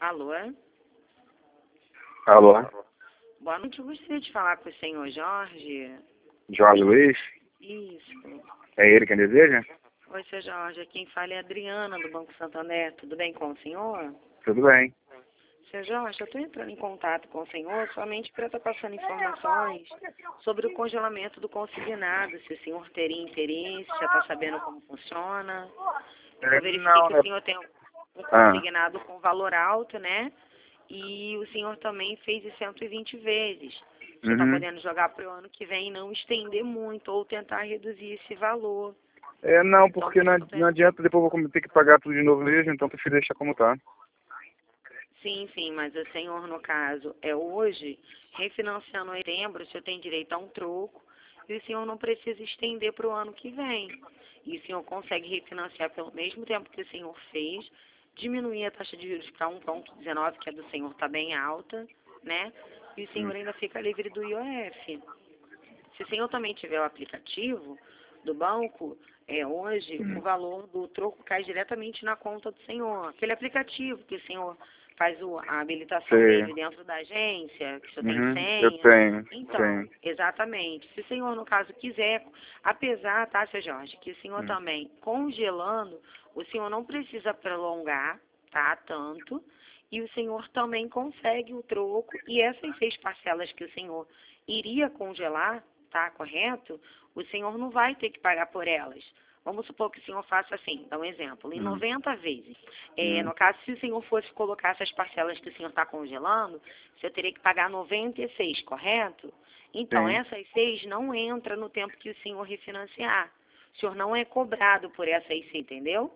Alô? Alô? Boa noite, eu gostaria de falar com o senhor Jorge. Jorge Luiz? Isso. É ele quem deseja? Oi, seu Jorge, quem fala é a Adriana, do Banco Santander. Tudo bem com o senhor? Tudo bem. Seu Jorge, eu estou entrando em contato com o senhor somente para estar passando informações sobre o congelamento do consignado, se o senhor teria interesse, já está sabendo como funciona. Eu verifiquei Não, que né? o senhor tem um consignado com valor alto, né? E o senhor também fez em 120 vezes. Você está podendo jogar para o ano que vem e não estender muito ou tentar reduzir esse valor. Não, Então, porque não adianta, depois eu vou ter que pagar tudo de novo mesmo, então prefiro deixar como tá. Sim, mas o senhor, no caso, é hoje, refinanciando em setembro, o senhor tem direito a um troco e o senhor não precisa estender para o ano que vem. E o senhor consegue refinanciar pelo mesmo tempo que o senhor fez, diminuir a taxa de juros para 1,19, que a do senhor está bem alta, né? E o senhor ainda fica livre do IOF. Se o senhor também tiver o aplicativo do banco, hoje o valor do troco cai diretamente na conta do senhor. Aquele aplicativo que o senhor faz a habilitação dele dentro da agência, que o senhor tem senha. Eu tenho. Então, exatamente. Se o senhor, no caso, quiser, apesar, tá, seu Jorge, que o senhor também, congelando, o senhor não precisa prolongar, tá, tanto, e o senhor também consegue o troco, e essas 6 parcelas que o senhor iria congelar, tá, correto? O senhor não vai ter que pagar por elas. Vamos supor que o senhor faça assim, dá um exemplo, em 90 vezes. No caso, se o senhor fosse colocar essas parcelas que o senhor está congelando, o senhor teria que pagar 96, correto? Então, essas 6 não entram no tempo que o senhor refinanciar. O senhor não é cobrado por essas 6, entendeu?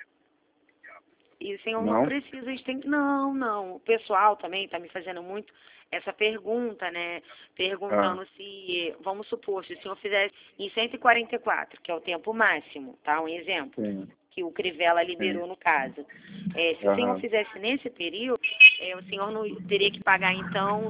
E o senhor não precisa estender. Não. O pessoal também está me fazendo muito essa pergunta, né? Perguntando se, vamos supor, se o senhor fizesse em 144, que é o tempo máximo, tá? Um exemplo, que o Crivella liberou no caso. Se o senhor fizesse nesse período, o senhor não teria que pagar, então,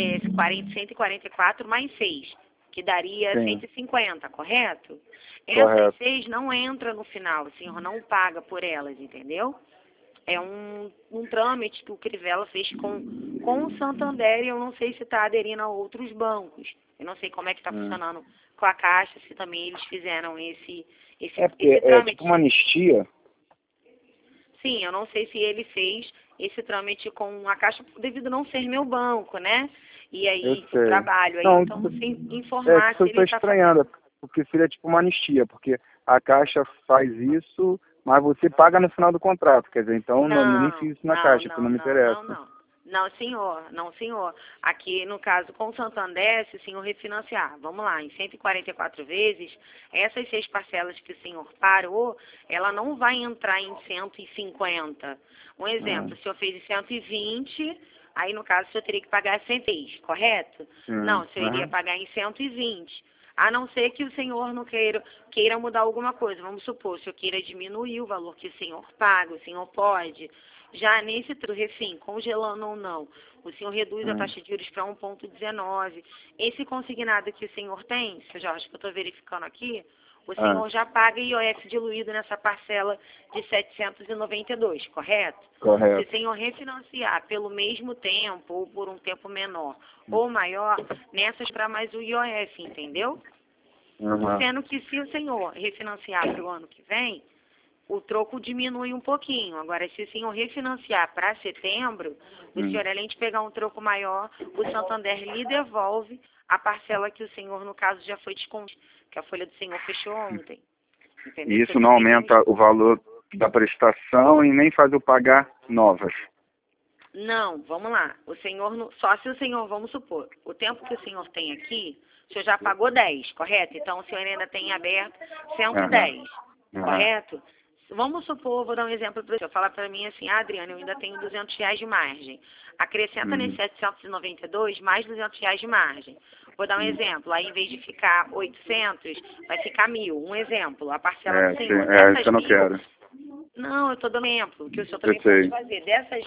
144 mais 6, que daria 150, correto? Essas 6 não entram no final, o senhor não paga por elas, entendeu? É um trâmite que o Crivella fez com o Santander e eu não sei se está aderindo a outros bancos. Eu não sei como é que está funcionando com a Caixa, se também eles fizeram esse trâmite. É tipo uma anistia? Sim, eu não sei se ele fez esse trâmite com a Caixa devido a não ser meu banco, né? E aí, trabalho aí, então não sei informar se ele estou está estranhando, porque seria tipo uma anistia, porque a Caixa faz isso, mas você paga no final do contrato, quer dizer, então eu nem fiz isso na Caixa, porque não me interessa. Não, senhor. Aqui, no caso, com o Santander, se o senhor refinanciar, vamos lá, em 144 vezes, essas 6 parcelas que o senhor parou, ela não vai entrar em 150. Um exemplo, o senhor fez em 120, aí, no caso, o senhor teria que pagar 110, correto? Não, o senhor iria pagar em 120. A não ser que o senhor não queira mudar alguma coisa. Vamos supor, se o senhor queira diminuir o valor que o senhor paga, o senhor pode. Já nesse refim, congelando ou não, o senhor reduz a taxa de juros para 1,19. Esse consignado que o senhor tem, seu Jorge, que eu estou verificando aqui, o senhor já paga IOF diluído nessa parcela de 792, correto? Correto. Se o senhor refinanciar pelo mesmo tempo ou por um tempo menor ou maior, nessas para mais o IOF, entendeu? Sendo que se o senhor refinanciar para o ano que vem, o troco diminui um pouquinho. Agora, se o senhor refinanciar para setembro, o senhor, além de pegar um troco maior, o Santander lhe devolve a parcela que o senhor, no caso, já foi descontado, que a folha do senhor fechou ontem. Entendeu? E isso não aumenta o valor da prestação e nem faz eu pagar novas? Não, vamos lá. O senhor, só se o senhor, vamos supor, o tempo que o senhor tem aqui, o senhor já pagou 10, correto? Então, o senhor ainda tem aberto 110, correto? Vamos supor, vou dar um exemplo para o senhor. Fala para mim assim, Adriana, eu ainda tenho R$200 de margem. Acrescenta nesse 792 mais R$200 de margem. Vou dar um exemplo. Aí, em vez de ficar 800, vai ficar 1.000. Um exemplo. A parcela do senhor. Isso eu não quero. Não, eu estou dando exemplo, que o senhor também pode fazer. Desses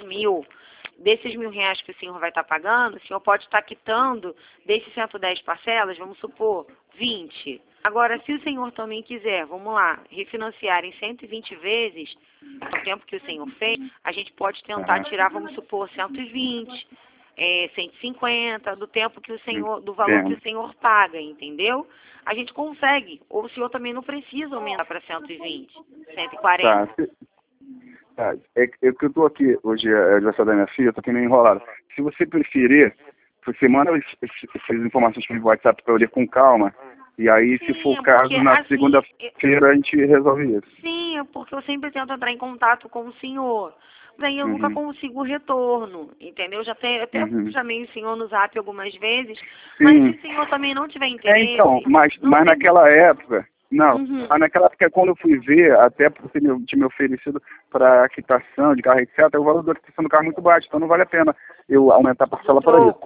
R$1.000 que o senhor vai estar pagando, o senhor pode estar quitando desses 110 parcelas, vamos supor, 20. Agora, se o senhor também quiser, vamos lá, refinanciar em 120 vezes, no tempo que o senhor fez, a gente pode tentar tirar, vamos supor, 120, 150, do tempo que o senhor, do valor que o senhor paga, entendeu? A gente consegue. Ou o senhor também não precisa aumentar para 120, 140. Tá. É que eu tô aqui, hoje é aniversário da minha filha, eu tô aqui meio enrolado. Se você preferir, você manda essas informações pelo WhatsApp para eu ler com calma. E aí, se for o caso, na segunda-feira a gente resolve isso. Sim, é porque eu sempre tento entrar em contato com o senhor. Daí eu nunca consigo retorno, entendeu? Até chamei o senhor no Zap algumas vezes, mas se o senhor também não tiver interesse... então, mas naquela época... Não, mas naquela época, quando eu fui ver, até porque tinha me oferecido para quitação de carro, etc., o valor da quitação do carro é muito baixo, então não vale a pena eu aumentar a parcela para isso.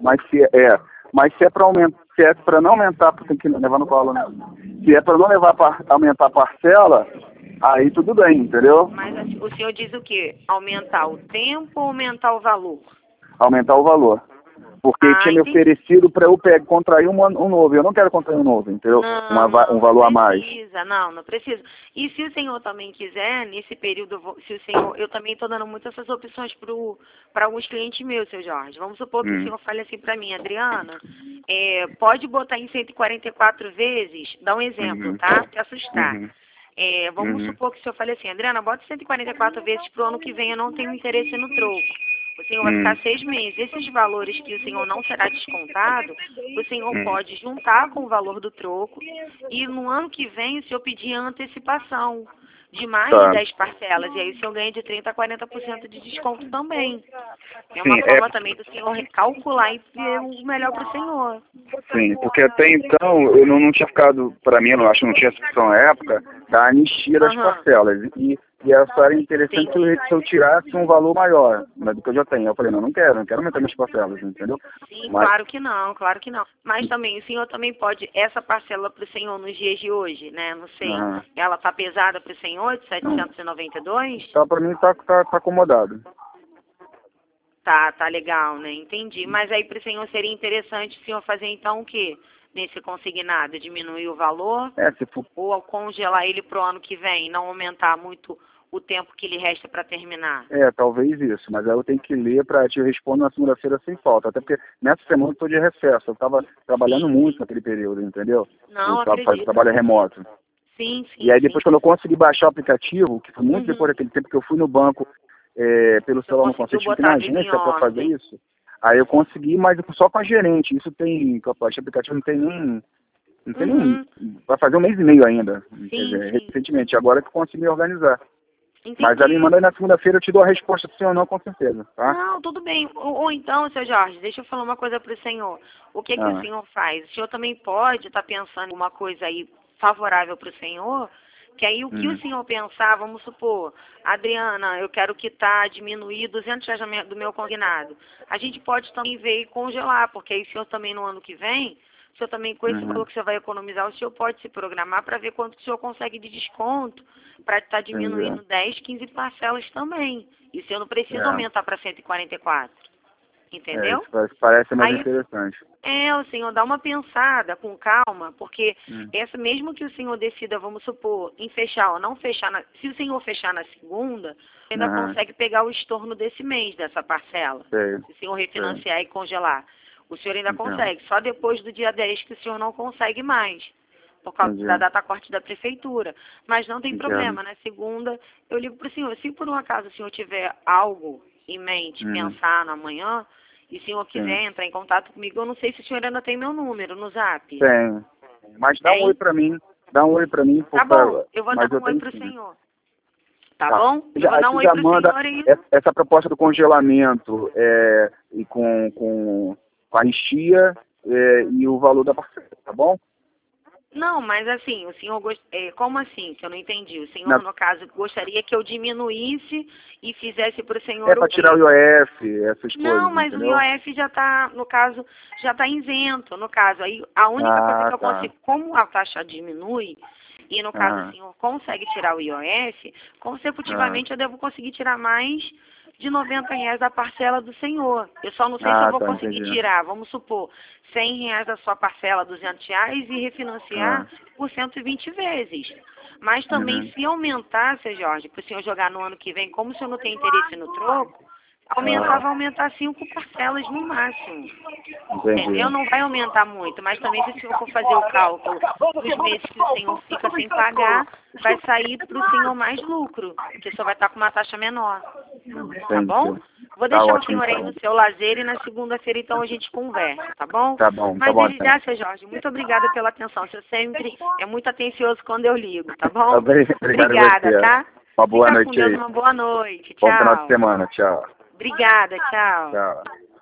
Mas se é para aumentar, se é para não aumentar, tem que levar no colo, né? Se é para não aumentar a parcela, aí tudo bem, entendeu? Mas o senhor diz o quê? Aumentar o tempo ou aumentar o valor? Aumentar o valor. Porque tinha me oferecido para eu contrair um novo. Eu não quero contrair um novo, entendeu? Um valor a mais. Não precisa. E se o senhor também quiser, nesse período, se o senhor, eu também estou dando muitas essas opções para alguns clientes meus, seu Jorge. Vamos supor que o senhor fale assim para mim, Adriana, pode botar em 144 vezes, dá um exemplo, tá? Pra assustar. Vamos supor que o senhor fale assim, Adriana, bota 144 vezes para o ano que vem, eu não tenho interesse no troco. O senhor vai ficar 6 meses. Esses valores que o senhor não será descontado, o senhor pode juntar com o valor do troco e no ano que vem o senhor pedir antecipação de mais de 10 parcelas. E aí o senhor ganha de 30% a 40% de desconto também. É uma forma também do senhor recalcular e ver o melhor para o senhor. Sim, porque até então eu não tinha ficado, para mim, eu acho que não tinha essa opção na época, da anistia das parcelas. E essa era interessante se eu tirasse um valor maior, né, do que eu já tenho. Eu falei, não quero aumentar minhas parcelas, entendeu? Sim, claro que não. Mas também, o senhor também pode, essa parcela para o senhor nos dias de hoje, né? Não sei, ela tá pesada para o senhor, de 792? Então, para mim tá acomodado. Tá legal, né? Entendi. Mas aí para o senhor seria interessante o senhor fazer então o quê? Nesse consignado, diminuir o valor? Se for... Ou congelar ele pro ano que vem, não aumentar muito o tempo que lhe resta para terminar? Talvez isso, mas aí eu tenho que ler para te responder na segunda-feira sem falta, até porque nessa semana eu estou de recesso, eu estava trabalhando muito naquele período, entendeu? Não, acredito. Trabalho remoto. Sim. E aí depois quando eu consegui baixar o aplicativo, que foi muito depois daquele tempo que eu fui no banco, pelo celular não consegui, tinha que ir na agência para fazer isso. Aí eu consegui, mas só com a gerente, isso tem, esse aplicativo não tem nem... vai fazer 1 mês e meio ainda, recentemente, agora que eu consegui me organizar. Entendi. Mas ela me manda aí na segunda-feira, eu te dou a resposta sim ou não, com certeza, tá? Não, tudo bem. Ou então, seu Jorge, deixa eu falar uma coisa para o senhor. O que o senhor faz? O senhor também pode estar pensando em uma coisa aí favorável para o senhor, que aí o que o senhor pensar, vamos supor, Adriana, eu quero quitar, diminuir R$200 do meu consignado. A gente pode também ver e congelar, porque aí o senhor também no ano que vem, o senhor também com esse valor que você vai economizar, o senhor pode se programar para ver quanto o senhor consegue de desconto, para estar diminuindo 10, 15 parcelas também. E o senhor não precisa aumentar para 144. Entendeu? Isso parece mais interessante. O senhor dá uma pensada com calma, porque mesmo que o senhor decida, vamos supor, em fechar ou não fechar, se o senhor fechar na segunda, ainda consegue pegar o estorno desse mês, dessa parcela. Se o senhor refinanciar e congelar. O senhor ainda consegue, só depois do dia 10 que o senhor não consegue mais, por causa da data corte da prefeitura. Mas não tem problema, na segunda eu ligo para o senhor. Se por um acaso o senhor tiver algo em mente, pensar no amanhã, e se o senhor quiser entrar em contato comigo, eu não sei se o senhor ainda tem meu número no Zap. Tem. Mas dá um oi pra mim. Dá um oi pra mim. Tá bom, eu vou dar um oi pro senhor. Tá bom? Eu vou dar um oi pro senhor aí. Essa proposta do congelamento e com a anistia e o valor da parcela, tá bom? Não, mas assim, o senhor como assim? Que eu não entendi. O senhor, no caso, gostaria que eu diminuísse e fizesse para o senhor... para tirar o IOF, essas coisas, não, mas entendeu? o IOF já está, no caso, já está isento, no caso. Aí a única coisa que eu consigo, como a taxa diminui, e no caso o senhor consegue tirar o IOF, consecutivamente eu devo conseguir tirar mais de R$ 90 da parcela do senhor. Eu só não sei se eu vou conseguir entendi. tirar, vamos supor, R$ 100 da sua parcela, R$ 200, e refinanciar por 120 vezes. Mas também, se aumentar, seu Jorge, para o senhor jogar no ano que vem, como o senhor não tem interesse no troco, vai aumentar 5 parcelas no máximo. Entendi. Entendeu? Não vai aumentar muito, mas também se o senhor for fazer o cálculo dos meses que o senhor fica sem pagar, vai sair para o senhor mais lucro, porque o senhor vai estar com uma taxa menor. Tá bom? Vou deixar o senhor aí no seu lazer e na segunda-feira, então, a gente conversa, tá bom? Tá bom, mas desde já, seu Jorge, muito obrigada pela atenção. O senhor sempre é muito atencioso quando eu ligo, tá bom? Obrigada, tá? Uma boa Fica noite com Deus, aí. uma boa noite. Tchau. Bom final de semana. Tchau. Obrigada, tchau. Tchau.